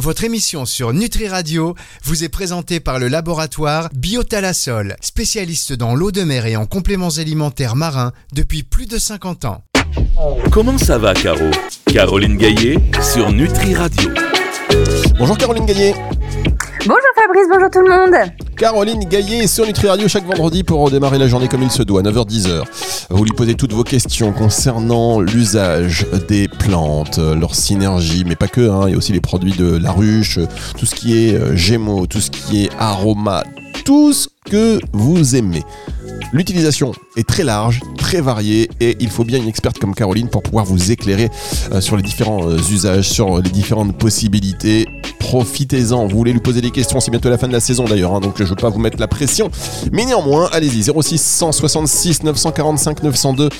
Votre émission sur Nutri Radio vous est présentée par le laboratoire Biotalasol, spécialiste dans l'eau de mer et en compléments alimentaires marins depuis plus de 50 ans. Comment ça va, Caro? Caroline Gaillet sur Nutri Radio. Bonjour Caroline Gaillet. Bonjour Fabrice, bonjour tout le monde. Caroline Gaillet sur Nutri Radio chaque vendredi pour démarrer la journée comme il se doit, 9h-10h. Vous lui posez toutes vos questions concernant l'usage des plantes, leur synergie, mais pas que, il y a aussi les produits de la ruche, tout ce qui est gémeaux, tout ce qui est aroma, tout ce que vous aimez. L'utilisation est très large, très variée et il faut bien une experte comme Caroline pour pouvoir vous éclairer sur les différents usages, sur les différentes possibilités. Profitez-en, vous voulez lui poser des questions, c'est bientôt la fin de la saison d'ailleurs, donc je ne veux pas vous mettre la pression. Mais néanmoins, allez-y, 0666 945 902,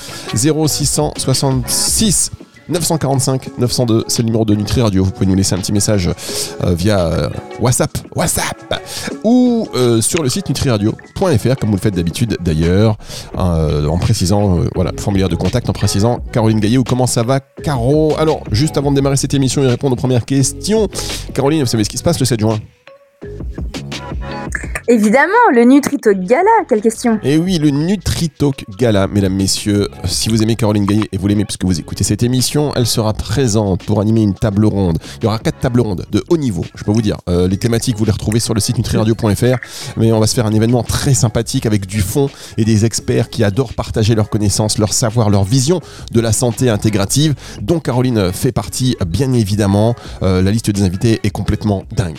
0666 945 902, c'est le numéro de Nutri Radio. Vous pouvez nous laisser un petit message via WhatsApp ou sur le site nutriradio.fr comme vous le faites d'habitude d'ailleurs, en précisant le formulaire de contact, en précisant Caroline Gaillet ou comment ça va Caro. Alors juste avant de démarrer cette émission et répondre aux premières questions, Caroline, vous savez ce qui se passe le 7 juin? Évidemment, le Nutri-Talk Gala, quelle question? Et oui, le Nutri-Talk Gala, mesdames, messieurs, si vous aimez Caroline Gaillet et vous l'aimez parce que vous écoutez cette émission, elle sera présente pour animer une table ronde. Il y aura 4 tables rondes de haut niveau, je peux vous dire. Les thématiques, vous les retrouvez sur le site nutriradio.fr, mais on va se faire un événement très sympathique avec du fond et des experts qui adorent partager leurs connaissances, leur savoir, leur vision de la santé intégrative, dont Caroline fait partie, bien évidemment. La liste des invités est complètement dingue.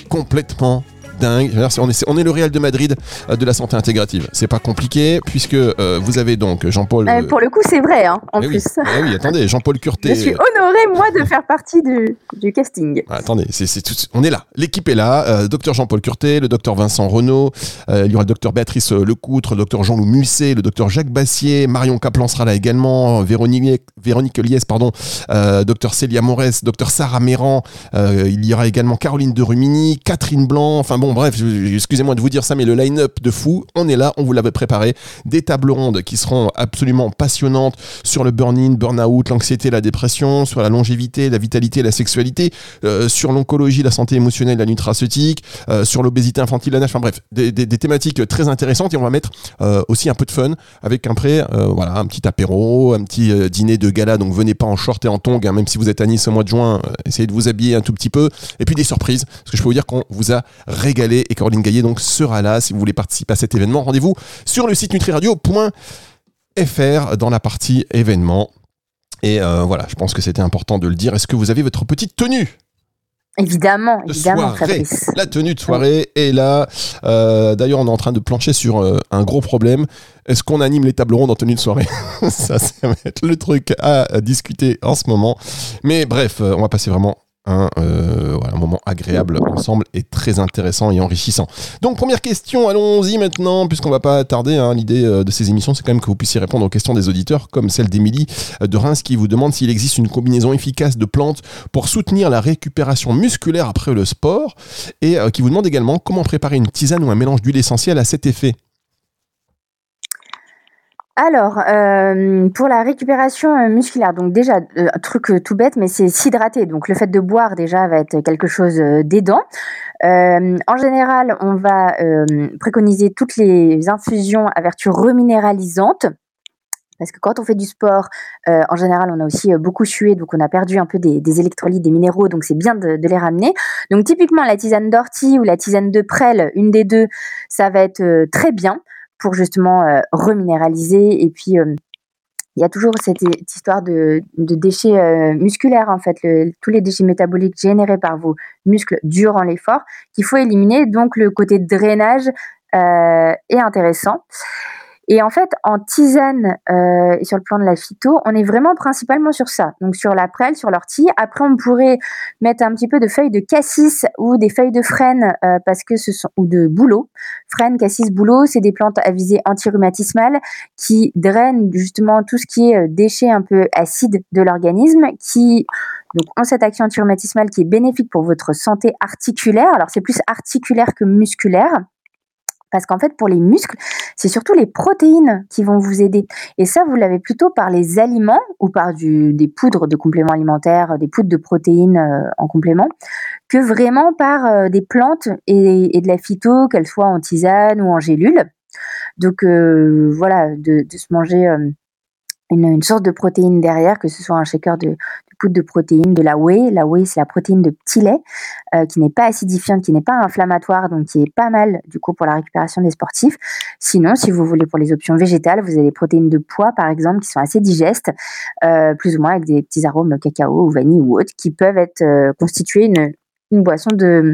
On est le Real de Madrid de la santé intégrative. C'est pas compliqué puisque vous avez donc Jean-Paul. Pour le coup, c'est vrai, en plus. Oui, attendez, Jean-Paul Curté. Je suis honoré, moi, de faire partie du casting. Attendez, c'est tout, on est là. L'équipe est là. Docteur Jean-Paul Curté, le docteur Vincent Renaud, il y aura le docteur Béatrice Lecoutre, le docteur Jean-Loup Musset, le docteur Jacques Bassier, Marion Kaplan sera là également, Véronique Liès, docteur Célia Morès, docteur Sarah Méran, il y aura également Caroline de Rumini, Catherine Blanc, enfin bon, bref, excusez-moi de vous dire ça, mais le line-up de fou, on est là, on vous l'avait préparé. Des tables rondes qui seront absolument passionnantes sur le burn-in, burn-out, l'anxiété, la dépression, sur la longévité, la vitalité, la sexualité, sur l'oncologie, la santé émotionnelle, la nutraceutique, sur l'obésité infantile, la nage, enfin bref, des thématiques très intéressantes et on va mettre aussi un peu de fun avec un petit apéro, un petit dîner de gala, donc venez pas en short et en tongs, même si vous êtes à Nice au mois de juin, essayez de vous habiller un tout petit peu, et puis des surprises, parce que je peux vous dire qu'on vous a régalé et Caroline Gaillet donc sera là. Si vous voulez participer à cet événement, rendez-vous sur le site nutriradio.fr dans la partie événements. Et je pense que c'était important de le dire. Est-ce que vous avez votre petite tenue? Évidemment, soirée, Fabrice. La tenue de soirée est là. D'ailleurs, on est en train de plancher sur un gros problème. Est-ce qu'on anime les tables rondes en tenue de soirée? Ça va être le truc à discuter en ce moment. Mais bref, on va passer vraiment un moment agréable ensemble et très intéressant et enrichissant. Donc première question, allons-y maintenant puisqu'on va pas tarder, l'idée de ces émissions c'est quand même que vous puissiez répondre aux questions des auditeurs comme celle d'Émilie de Reims qui vous demande s'il existe une combinaison efficace de plantes pour soutenir la récupération musculaire après le sport et qui vous demande également comment préparer une tisane ou un mélange d'huile essentielle à cet effet. Alors, pour la récupération musculaire, donc déjà, un truc tout bête, mais c'est s'hydrater. Donc, le fait de boire, déjà, va être quelque chose d'aidant. En général, on va préconiser toutes les infusions à vertu reminéralisante. Parce que quand on fait du sport, en général, on a aussi beaucoup sué, donc on a perdu un peu des électrolytes, des minéraux, donc c'est bien de les ramener. Donc, typiquement, la tisane d'ortie ou la tisane de prêle, une des deux, ça va être très bien pour justement reminéraliser. Et puis, il y a toujours cette histoire de déchets musculaires, en fait, tous les déchets métaboliques générés par vos muscles durant l'effort, qu'il faut éliminer. Donc, le côté drainage est intéressant. Et en fait, en tisane et sur le plan de la phyto, on est vraiment principalement sur ça. Donc sur la prêle, sur l'ortie. Après, on pourrait mettre un petit peu de feuilles de cassis ou des feuilles de frêne parce que ou de bouleau. Frêne, cassis, bouleau, c'est des plantes à visée antirhumatismale qui drainent justement tout ce qui est déchets un peu acides de l'organisme, qui donc ont cette action antirhumatismale qui est bénéfique pour votre santé articulaire. Alors c'est plus articulaire que musculaire. Parce qu'en fait, pour les muscles, c'est surtout les protéines qui vont vous aider. Et ça, vous l'avez plutôt par les aliments ou par des poudres de compléments alimentaires, des poudres de protéines en complément, que vraiment par des plantes et de la phyto, qu'elles soient en tisane ou en gélule. Donc voilà, de se manger une source de protéines derrière, que ce soit un shaker de poudre de protéines, de la whey. La whey, c'est la protéine de petit lait qui n'est pas acidifiante, qui n'est pas inflammatoire, donc qui est pas mal du coup pour la récupération des sportifs. Sinon, si vous voulez pour les options végétales, vous avez des protéines de pois par exemple qui sont assez digestes, plus ou moins avec des petits arômes cacao ou vanille ou autres, qui peuvent être constituer une boisson de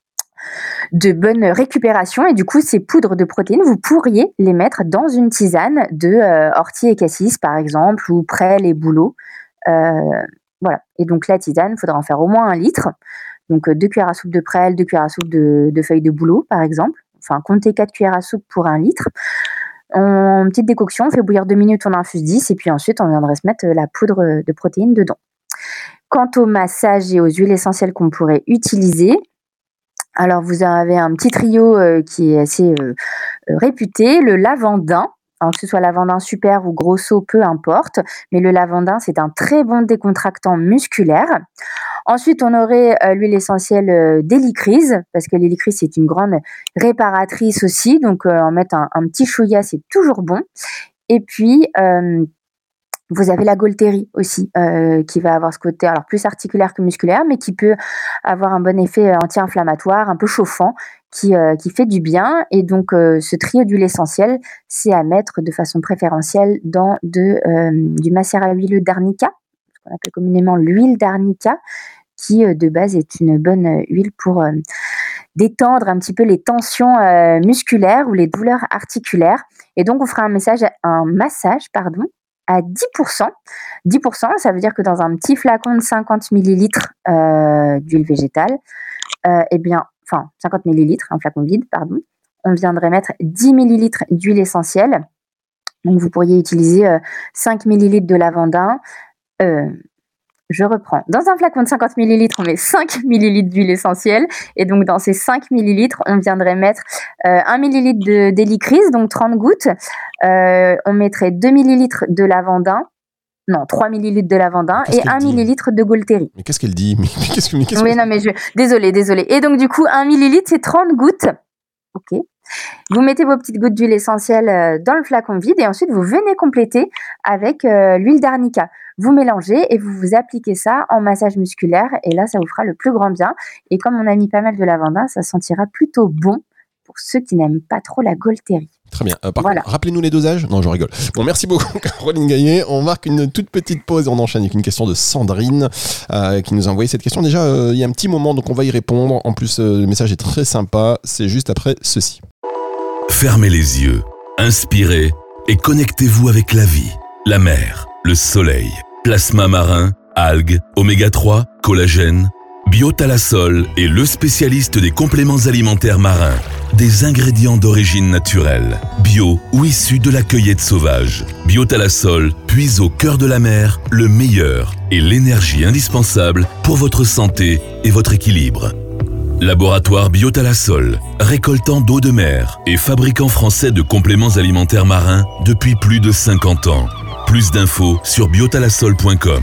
bonne récupération. Et du coup, ces poudres de protéines, vous pourriez les mettre dans une tisane de ortie et cassis par exemple, ou prêle et bouleau. Voilà. Et donc la tisane, il faudra en faire au moins 1 litre. Donc 2 cuillères à soupe de prêle, 2 cuillères à soupe de feuilles de bouleau, par exemple. Enfin, comptez 4 cuillères à soupe pour 1 litre. En petite décoction, on fait bouillir 2 minutes, on infuse 10, et puis ensuite, on viendrait se mettre la poudre de protéines dedans. Quant au massage et aux huiles essentielles qu'on pourrait utiliser, alors vous avez un petit trio qui est assez réputé, le lavandin. Alors que ce soit lavandin super ou grosso, peu importe, mais le lavandin, c'est un très bon décontractant musculaire. Ensuite, on aurait l'huile essentielle d'hélicryse, parce que l'hélicryse, c'est une grande réparatrice aussi, donc en mettre un petit chouïa, c'est toujours bon. Et puis, vous avez la Gaultérie aussi, qui va avoir ce côté alors plus articulaire que musculaire, mais qui peut avoir un bon effet anti-inflammatoire, un peu chauffant, qui fait du bien. Et donc, ce trio d'huile essentielle, c'est à mettre de façon préférentielle dans du macérat huileux d'arnica, ce qu'on appelle communément l'huile d'arnica, qui de base est une bonne huile pour détendre un petit peu les tensions musculaires ou les douleurs articulaires. Et donc, on fera un massage à 10%. 10%, ça veut dire que dans un petit flacon de 50 ml d'huile végétale, 50 ml, un flacon vide, pardon, on viendrait mettre 10 ml d'huile essentielle. Donc, vous pourriez utiliser 5 ml de lavandin. Je reprends. Dans un flacon de 50 ml, on met 5 ml d'huile essentielle. Et donc, dans ces 5 ml, on viendrait mettre 1 ml d'hélicryse, donc 30 gouttes. On mettrait 2 ml de lavandin. Non, 3 ml de lavandin et 1 ml de Gaultérie. Mais qu'est-ce qu'elle dit? Oui, non, mais désolée. Et donc, du coup, 1 ml, c'est 30 gouttes. OK. Vous mettez vos petites gouttes d'huile essentielle dans le flacon vide et ensuite, vous venez compléter avec l'huile d'arnica. Vous mélangez et vous appliquez ça en massage musculaire et là, ça vous fera le plus grand bien. Et comme on a mis pas mal de lavandin, ça sentira plutôt bon pour ceux qui n'aiment pas trop la Gaultérie. Très bien. Par contre, rappelez-nous les dosages. Non, je rigole. Bon, merci beaucoup, Caroline Gaillet. On marque une toute petite pause et on enchaîne avec une question de Sandrine qui nous a envoyé cette question. Déjà, il y a un petit moment, donc on va y répondre. En plus, le message est très sympa. C'est juste après ceci. Fermez les yeux, inspirez et connectez-vous avec la vie, la mer, le soleil, plasma marin, algues, oméga 3, collagène. Biotalasol est le spécialiste des compléments alimentaires marins, des ingrédients d'origine naturelle, bio ou issus de la cueillette sauvage. Biotalasol puise au cœur de la mer le meilleur et l'énergie indispensable pour votre santé et votre équilibre. Laboratoire Biotalasol, récoltant d'eau de mer et fabricant français de compléments alimentaires marins depuis plus de 50 ans. Plus d'infos sur biotalasol.com.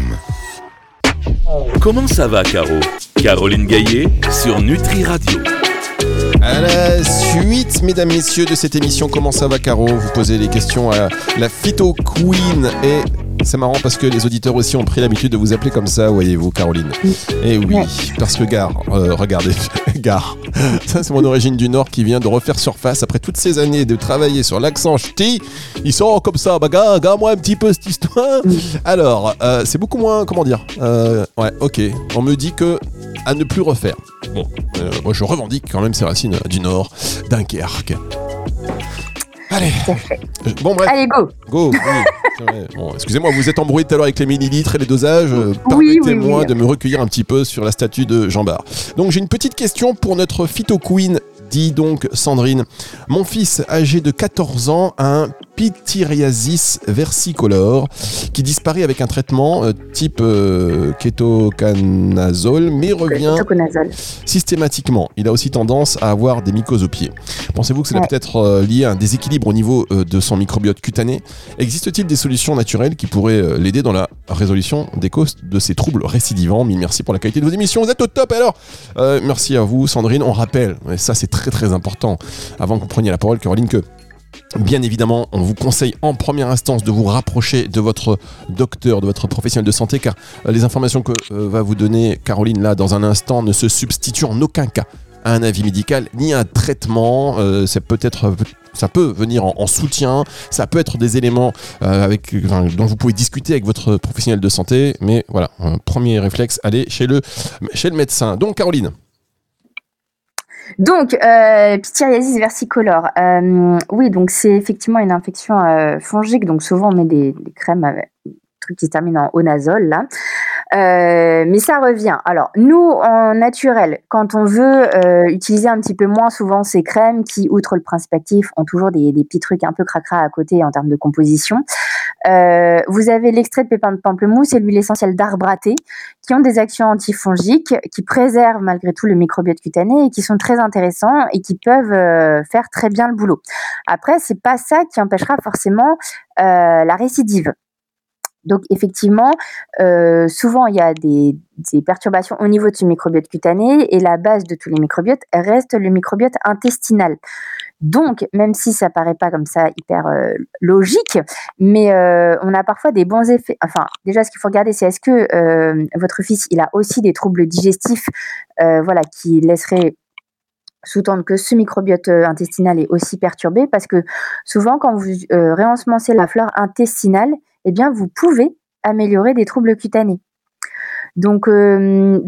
Comment ça va, Caro? Caroline Gaillet sur Nutri Radio. À la suite, mesdames, messieurs, de cette émission Comment ça va, Caro? Vous posez les questions à la Phyto Queen et c'est marrant parce que les auditeurs aussi ont pris l'habitude de vous appeler comme ça, voyez-vous, Caroline. Et oui, parce que regardez, Gare, ça c'est mon origine du Nord qui vient de refaire surface après toutes ces années de travailler sur l'accent ch'ti. Ils sont comme ça, regarde-moi un petit peu cette histoire. Alors, c'est beaucoup moins, comment dire, ouais, ok, on me dit que à ne plus refaire. Bon, moi je revendique quand même ces racines du Nord, Dunkerque. Allez, bon bref. Allez, go. Oui. Bon, excusez-moi, vous êtes embrouillé tout à l'heure avec les millilitres et les dosages. Permettez-moi de me recueillir un petit peu sur la statue de Jean Bart. Donc j'ai une petite question pour notre Phyto Queen. Dis donc Sandrine, mon fils âgé de 14 ans a un pityriasis versicolor qui disparaît avec un traitement type kétoconazole mais revient systématiquement. Il a aussi tendance à avoir des mycoses aux pieds. Pensez-vous que cela peut être lié à un déséquilibre au niveau de son microbiote cutané? Existe-t-il des solutions naturelles qui pourraient l'aider dans la résolution des causes de ces troubles récidivants? Mille merci pour la qualité de vos émissions, vous êtes au top. Alors, merci à vous Sandrine. On rappelle, et ça c'est très très important, avant que vous preniez la parole Caroline, que bien évidemment, on vous conseille en première instance de vous rapprocher de votre docteur, de votre professionnel de santé, car les informations que va vous donner Caroline là dans un instant ne se substituent en aucun cas à un avis médical ni à un traitement. Ça peut venir en soutien, ça peut être des éléments dont vous pouvez discuter avec votre professionnel de santé, mais voilà, un premier réflexe, allez chez le médecin. Donc Caroline. Donc, pityriasis versicolor, oui, donc c'est effectivement une infection fongique, donc souvent on met des crèmes avec des trucs qui se terminent en onazole, là. Mais ça revient. Alors, nous, en naturel, quand on veut utiliser un petit peu moins souvent ces crèmes qui, outre le principe actif, ont toujours des petits trucs un peu cracra à côté en termes de composition, vous avez l'extrait de pépins de pamplemousse et l'huile essentielle d'arbre à thé qui ont des actions antifongiques, qui préservent malgré tout le microbiote cutané et qui sont très intéressants et qui peuvent faire très bien le boulot. Après, c'est pas ça qui empêchera forcément la récidive. Donc effectivement, souvent il y a des perturbations au niveau de ce microbiote cutané et la base de tous les microbiotes reste le microbiote intestinal. Donc même si ça paraît pas comme ça hyper logique, mais on a parfois des bons effets. Enfin déjà ce qu'il faut regarder c'est est-ce que votre fils il a aussi des troubles digestifs qui laisseraient sous-tendre que ce microbiote intestinal est aussi perturbé, parce que souvent quand vous réensemencez la flore intestinale, eh bien, vous pouvez améliorer des troubles cutanés. Donc, alors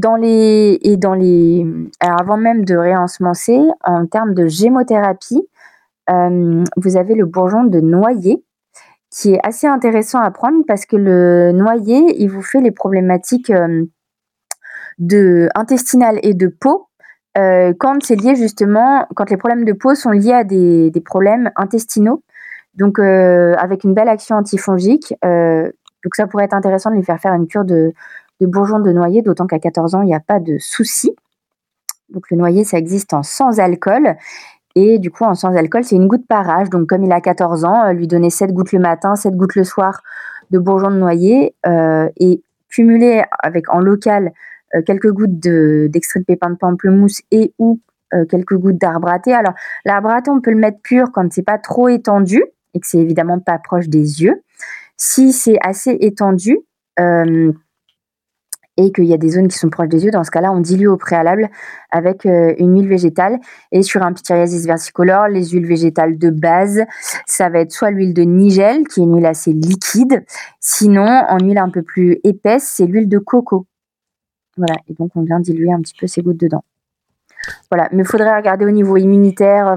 avant même de réensemencer, en termes de gémothérapie, vous avez le bourgeon de noyer, qui est assez intéressant à prendre parce que le noyer, il vous fait les problématiques intestinales et de peau, quand c'est lié justement, quand les problèmes de peau sont liés à des problèmes intestinaux. Donc, avec une belle action antifongique, donc ça pourrait être intéressant de lui faire une cure de bourgeon de noyer, d'autant qu'à 14 ans, il n'y a pas de souci. Donc, le noyer, ça existe en sans alcool. Et du coup, en sans alcool, c'est une goutte par âge. Donc, comme il a 14 ans, lui donner 7 gouttes le matin, 7 gouttes le soir de bourgeon de noyer et cumuler avec en local quelques gouttes d'extrait de pépins de pamplemousse et ou quelques gouttes d'arbre à thé. Alors, l'arbre à thé, on peut le mettre pur quand c'est pas trop étendu et que c'est évidemment pas proche des yeux. Si c'est assez étendu et qu'il y a des zones qui sont proches des yeux, dans ce cas-là, on dilue au préalable avec une huile végétale. Et sur un pityriasis versicolor, les huiles végétales de base, ça va être soit l'huile de nigel, qui est une huile assez liquide, sinon, en huile un peu plus épaisse, c'est l'huile de coco. Voilà, et donc on vient diluer un petit peu ces gouttes dedans. Voilà, mais il faudrait regarder au niveau immunitaire,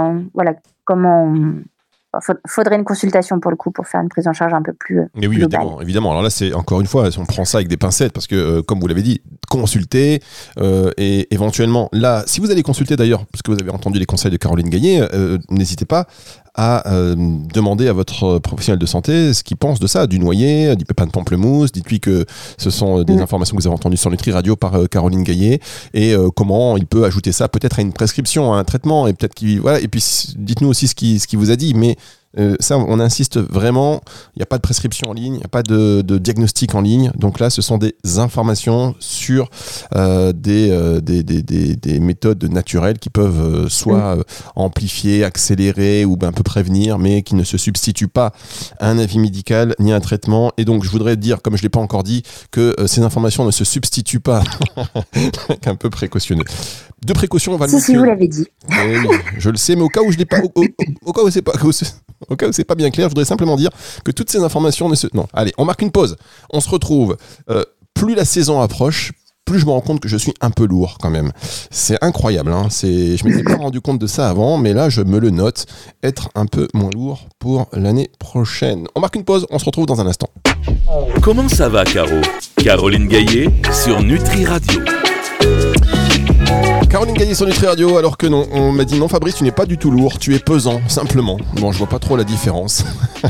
faudrait une consultation pour le coup pour faire une prise en charge un peu plus mais oui, globale. Évidemment. Alors là, c'est encore une fois, on prend ça avec des pincettes parce que, comme vous l'avez dit, consulter et éventuellement, là, si vous allez consulter d'ailleurs, parce que vous avez entendu les conseils de Caroline Gaillet, n'hésitez pas à demander à votre professionnel de santé ce qu'il pense de ça, du noyer, du pépin de pamplemousse. Dites-lui que ce sont des informations que vous avez entendues sur Nutri Radio par Caroline Gaillet et comment il peut ajouter ça peut-être à une prescription, à un traitement et peut-être et puis dites-nous aussi ce qu'il vous a dit, mais ça, on insiste vraiment, il n'y a pas de prescription en ligne, il n'y a pas de diagnostic en ligne. Donc là, ce sont des informations sur des méthodes naturelles qui peuvent soit amplifier, accélérer ou un peu prévenir, mais qui ne se substituent pas à un avis médical ni à un traitement. Et donc, je voudrais dire, comme je ne l'ai pas encore dit, que ces informations ne se substituent pas, un peu précautionneux. De précaution, on va le Si, vous l'avez dit. Oui, je le sais, mais au cas où je l'ai pas, au cas où c'est pas, au cas où c'est pas bien clair, je voudrais simplement dire que toutes ces informations Non, allez, on marque une pause. On se retrouve. Plus la saison approche, plus je me rends compte que je suis un peu lourd quand même. C'est incroyable, hein. Je m'étais pas rendu compte de ça avant, mais là, je me le note. Être un peu moins lourd pour l'année prochaine. On marque une pause, on se retrouve dans un instant. Comment ça va, Caro? Caroline Gaillet sur Nutri Radio. Caroline Gaillet sur Nutri Radio, alors que non, on m'a dit non Fabrice, tu n'es pas du tout lourd, tu es pesant, simplement. Bon, je vois pas trop la différence.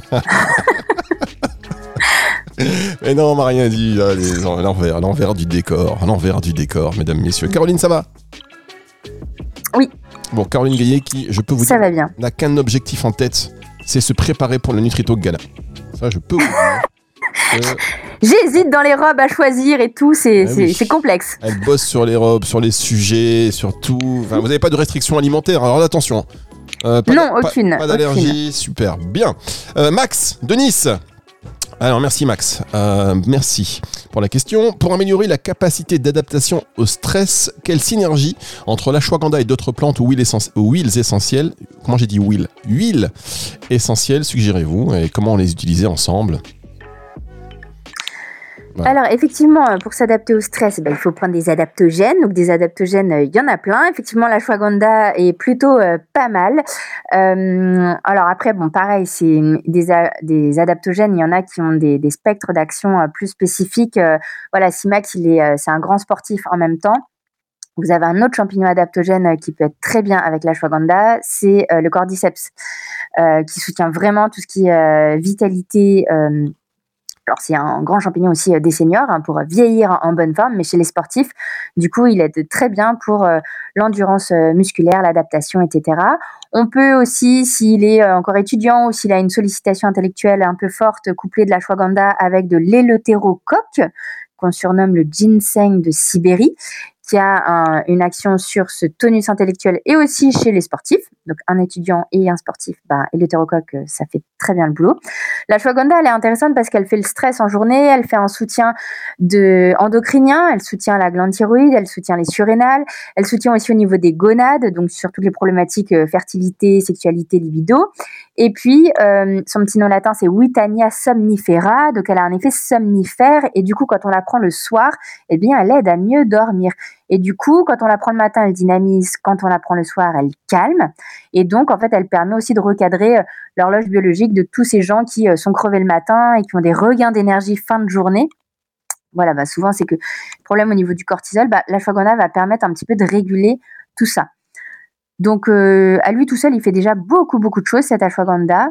Mais non, on m'a rien dit, là, l'envers du décor, mesdames, messieurs. Caroline, ça va ? Oui. Bon, Caroline Gaillet qui, je peux vous Ça dire, va bien. n'a qu'un objectif en tête, c'est se préparer pour le Nutritalk Gala. Ça, je peux vous dire. J'hésite dans les robes à choisir et tout, c'est complexe. Elle bosse sur les robes, sur les sujets, sur tout. Enfin, vous n'avez pas de restrictions alimentaires, alors attention. Aucune. Pas d'allergie, super, bien. Max, de Nice. Alors merci Max, merci pour la question. Pour améliorer la capacité d'adaptation au stress, quelle synergie entre l'ashwagandha et d'autres plantes ou huiles essentielles, comment j'ai dit huiles essentielles suggérez-vous et comment on les utilisait ensemble? Voilà. Alors effectivement, pour s'adapter au stress, il faut prendre des adaptogènes. Donc des adaptogènes, il y en a plein. Effectivement, l'ashwagandha est plutôt pas mal. Alors après, bon, pareil, c'est des adaptogènes. Il y en a qui ont des spectres d'action plus spécifiques. Voilà, Simax, c'est un grand sportif en même temps. Vous avez un autre champignon adaptogène qui peut être très bien avec l'ashwagandha, c'est le cordyceps, qui soutient vraiment tout ce qui est vitalité. Alors, c'est un grand champignon aussi des seniors pour vieillir en bonne forme, mais chez les sportifs, du coup, il aide très bien pour l'endurance musculaire, l'adaptation, etc. On peut aussi, s'il est encore étudiant ou s'il a une sollicitation intellectuelle un peu forte, coupler de l'ashwagandha avec de l'éleutérocoque, qu'on surnomme le ginseng de Sibérie, qui a une action sur ce tonus intellectuel et aussi chez les sportifs. Donc, un étudiant et un sportif, et l'eutérocoque, ça fait très bien le boulot. L'ashwagandha, elle est intéressante parce qu'elle fait le stress en journée, elle fait un soutien endocrinien, elle soutient la glande thyroïde, elle soutient les surrénales, elle soutient aussi au niveau des gonades, donc sur toutes les problématiques fertilité, sexualité, libido. Et puis, son petit nom latin, c'est Witania somnifera, donc elle a un effet somnifère, et du coup, quand on la prend le soir, eh bien, elle aide à mieux dormir. Et du coup, quand on la prend le matin, elle dynamise. Quand on la prend le soir, elle calme. Et donc, en fait, elle permet aussi de recadrer l'horloge biologique de tous ces gens qui sont crevés le matin et qui ont des regains d'énergie fin de journée. Voilà, souvent, c'est que le problème au niveau du cortisol, l'ashwagandha va permettre un petit peu de réguler tout ça. Donc, à lui tout seul, il fait déjà beaucoup, beaucoup de choses, cet ashwagandha.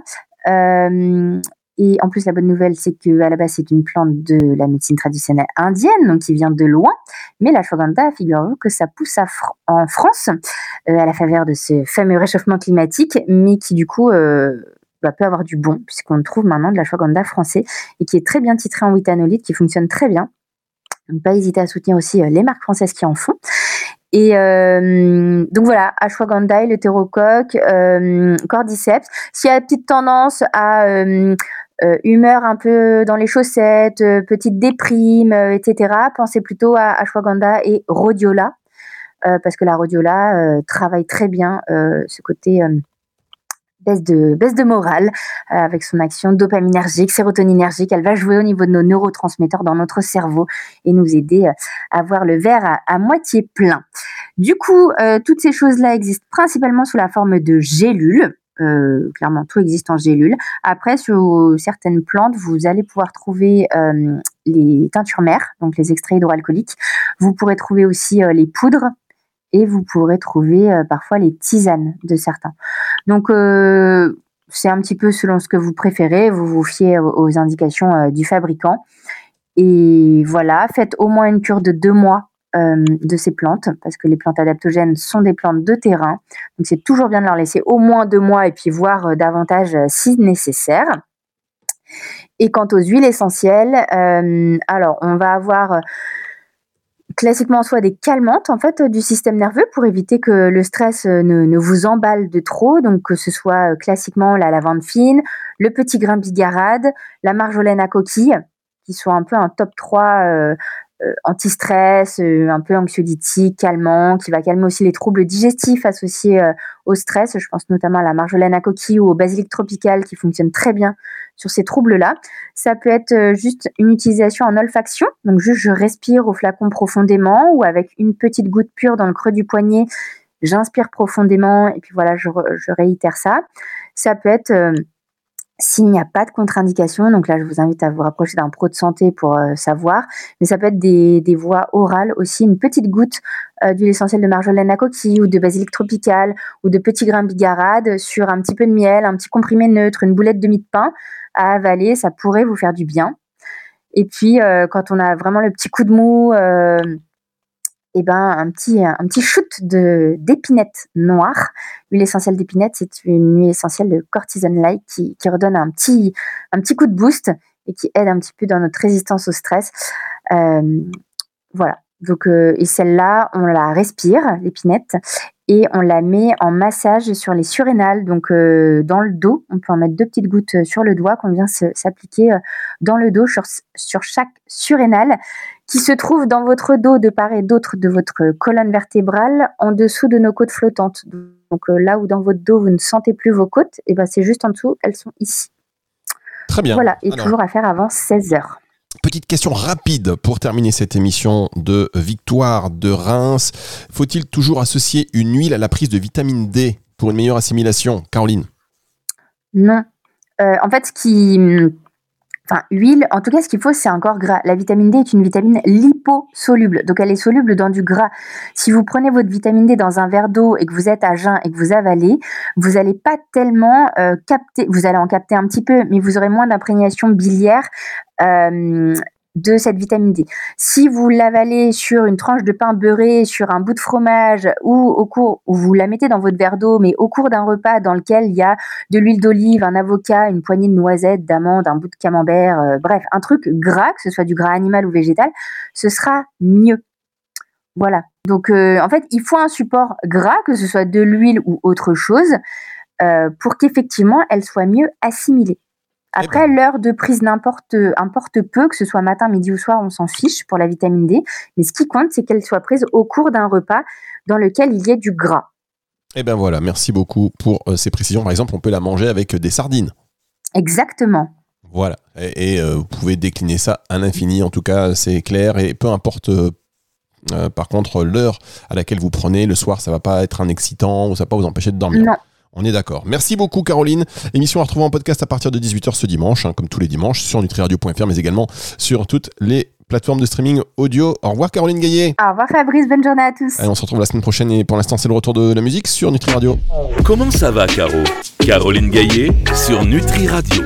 Et en plus, la bonne nouvelle, c'est qu'à la base, c'est une plante de la médecine traditionnelle indienne, donc qui vient de loin. Mais l'ashwagandha, figurez-vous que ça pousse en France, à la faveur de ce fameux réchauffement climatique, mais qui du coup peut avoir du bon, puisqu'on trouve maintenant de l'ashwagandha français, et qui est très bien titré en witanolite, qui fonctionne très bien. Donc, pas hésiter à soutenir aussi les marques françaises qui en font. Et donc voilà, ashwagandha, l'eutérocoque, cordyceps. S'il y a une petite tendance à humeur un peu dans les chaussettes, petite déprime, etc., pensez plutôt à ashwagandha et rhodiola, parce que la rhodiola travaille très bien ce côté baisse de morale avec son action dopaminergique, sérotoninergique. Elle va jouer au niveau de nos neurotransmetteurs dans notre cerveau et nous aider à voir le verre à moitié plein. Du coup, toutes ces choses-là existent principalement sous la forme de gélules. Clairement, tout existe en gélules. Après, sur certaines plantes, vous allez pouvoir trouver les teintures mères, donc les extraits hydroalcooliques. Vous pourrez trouver aussi les poudres et vous pourrez trouver parfois les tisanes de certains. Donc, c'est un petit peu selon ce que vous préférez. Vous vous fiez aux indications du fabricant. Et voilà, faites au moins une cure de 2 mois de ces plantes, parce que les plantes adaptogènes sont des plantes de terrain. Donc, c'est toujours bien de leur laisser au moins 2 mois et puis voir davantage si nécessaire. Et quant aux huiles essentielles, alors, on va avoir classiquement soit des calmantes en fait du système nerveux pour éviter que le stress ne vous emballe de trop, donc que ce soit classiquement la lavande fine, le petit grain bigarade, la marjolaine à coquille, qui sont un peu un top 3 anti-stress, un peu anxiolytique, calmant, qui va calmer aussi les troubles digestifs associés au stress. Je pense notamment à la marjolaine à coquille ou au basilic tropical qui fonctionne très bien sur ces troubles-là. Ça peut être juste une utilisation en olfaction, donc juste je respire au flacon profondément ou avec une petite goutte pure dans le creux du poignet, j'inspire profondément et puis voilà, je réitère ça. Ça peut être S'il n'y a pas de contre-indication, donc là je vous invite à vous rapprocher d'un pro de santé pour savoir, mais ça peut être des voies orales aussi, une petite goutte d'huile essentielle de marjolaine à coquille ou de basilic tropical ou de petits grains bigarade sur un petit peu de miel, un petit comprimé neutre, une boulette de mie de pain à avaler, ça pourrait vous faire du bien. Et puis quand on a vraiment le petit coup de mou, un petit shoot d'épinette noire. L'huile essentielle d'épinette, c'est une huile essentielle de cortisone-like qui redonne un petit coup de boost et qui aide un petit peu dans notre résistance au stress. Voilà. Donc, et celle-là, on la respire, l'épinette, et on la met en massage sur les surrénales, donc dans le dos. On peut en mettre 2 petites gouttes sur le doigt qu'on vient s'appliquer dans le dos sur chaque surrénale qui se trouve dans votre dos de part et d'autre de votre colonne vertébrale en dessous de nos côtes flottantes. Donc là où dans votre dos vous ne sentez plus vos côtes, et c'est juste en dessous, elles sont ici. Très bien. Voilà, et toujours à faire avant 16 heures. Petite question rapide pour terminer cette émission de Victoire de Reims. Faut-il toujours associer une huile à la prise de vitamine D pour une meilleure assimilation, Caroline ? Non. En fait, huile, en tout cas, ce qu'il faut, c'est un corps gras. La vitamine D est une vitamine liposoluble, donc elle est soluble dans du gras. Si vous prenez votre vitamine D dans un verre d'eau et que vous êtes à jeun et que vous avalez, vous n'allez pas tellement capter, vous allez en capter un petit peu, mais vous aurez moins d'imprégnation biliaire de cette vitamine D. Si vous l'avalez sur une tranche de pain beurré, sur un bout de fromage ou vous la mettez dans votre verre d'eau, mais au cours d'un repas dans lequel il y a de l'huile d'olive, un avocat, une poignée de noisettes, d'amandes, un bout de camembert, bref, un truc gras, que ce soit du gras animal ou végétal, ce sera mieux. Voilà. Donc, en fait, il faut un support gras, que ce soit de l'huile ou autre chose, pour qu'effectivement, elle soit mieux assimilée. Après, l'heure de prise importe peu, que ce soit matin, midi ou soir, on s'en fiche pour la vitamine D. Mais ce qui compte, c'est qu'elle soit prise au cours d'un repas dans lequel il y ait du gras. Et bien voilà, merci beaucoup pour ces précisions. Par exemple, on peut la manger avec des sardines. Exactement. Voilà. Et vous pouvez décliner ça à l'infini. En tout cas, c'est clair. Et peu importe, par contre, l'heure à laquelle vous prenez, le soir, ça ne va pas être un excitant ou ça ne va pas vous empêcher de dormir. Non. On est d'accord. Merci beaucoup, Caroline. Émission à retrouver en podcast à partir de 18h ce dimanche, comme tous les dimanches, sur nutriradio.fr, mais également sur toutes les plateformes de streaming audio. Au revoir, Caroline Gaillet. Au revoir, Fabrice. Bonne journée à tous. Allez, on se retrouve la semaine prochaine et pour l'instant, c'est le retour de la musique sur Nutri Radio. Comment ça va, Caro ? Caroline Gaillet sur Nutri Radio.